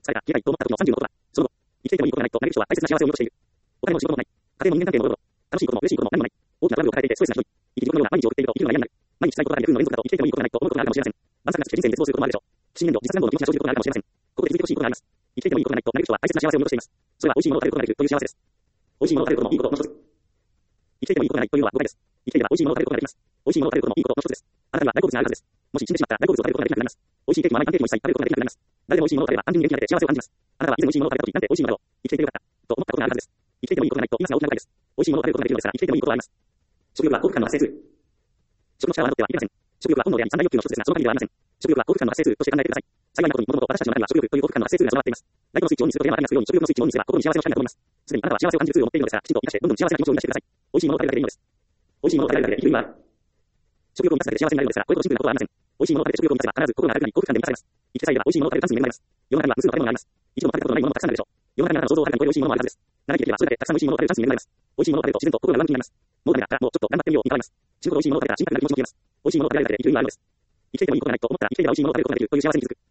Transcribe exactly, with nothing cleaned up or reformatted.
疲れた、消えたいと思った時のさんじゅうのことだ。その後、生きていてもいいことがないと嘆く人は大切な幸せを見落としている。お金も仕事もない。家庭も人間関係もろ々。楽しいことも嬉しいことも何もない。大きなトラブルを抱えていてストレスがひどい。生き地獄のような毎日を送っていると生きるのが嫌になる。毎日したいことができるの連続だと生きていてもいいことがないと思うことがあるかもしれません。晩作がつけ人生に絶望することもあるでしょう。不信念と自殺願望の気持ちが生じることがあるかもしれません。ここで気づいてほしいことがあります。生きていてもいいことがないと嘆く人は大切な幸せを見落としています。それは美味しいものを食べることができるという幸せです。美味しいものを食べることもいいことの一つ。生きていてもいいことがないというのは誤解です。生きていれば美味しいものを食べることができます。美味しいものを食べることもいいことの一つです。あなたには大好物があるはずです。もし死んでしまったら大好物を食べることができなくなります。美味しいケーキも甘いパンケーキも一切食べることができなくなります。誰でも美味しいものを食べれば安心に元気が出て幸せを感じます。あなたは以前美味しいものを食べた時なんて美味しいものだろう。生きていてよかったと思ったことがあるはずです。生きていてもいいことがないと言いますが大きな誤解です。美味しいものを食べることができるのですが生きていてもいいことはあります。食欲は幸福感の発生する。食の力は守ってはいけません。食欲は本能であり三大欲求の一つですがその限りではありません。食欲は幸福感の発生するとして考えてください。幸いなことにもともと私たちの中には食欲という幸福感の発生するが備わっています。ライトのスイッチをオンにすると部屋が明るくなるように食欲のスイッチをオンにすれば心に幸せを感じると思います。すでにあなたは幸せを感じるツールを持っているのですが、きちんと生かしてどんどん幸せな気持ちを生み出してください。美味しいものを食べるだけでいいのです。美味しいものを食べるだけで生きる意味はある。食欲を満たすだけで幸せになるのですが、これほどシンプルなことはありません。美味しいものを食べて食欲を満たせば必ず心が明るくなり幸福感で満たされます。生きてさえいれば美味しいものを食べるチャンスに恵まれます。世の中には無数の食べ物があります。一度も食べたことのないものもたくさんあるでしょう。世の中にあなたの想像をはるかに超える美味しいものもあるはずです。長生きできればそれだけたくさん美味しいものを食べるチャンスに恵まれます。美味しいものを食べると自然と心が上向きになります。もうダメだったらもうちょっと頑張ってみように変わります。死ぬほど美味しいものを食べたら心拍が鳴る気持ちも消えます。美味しいものを食べるだけで生きる意味があるのです。生きていてもいいことがないと思ったら生きていれば美味しいものを食べることができるという幸せに気づく。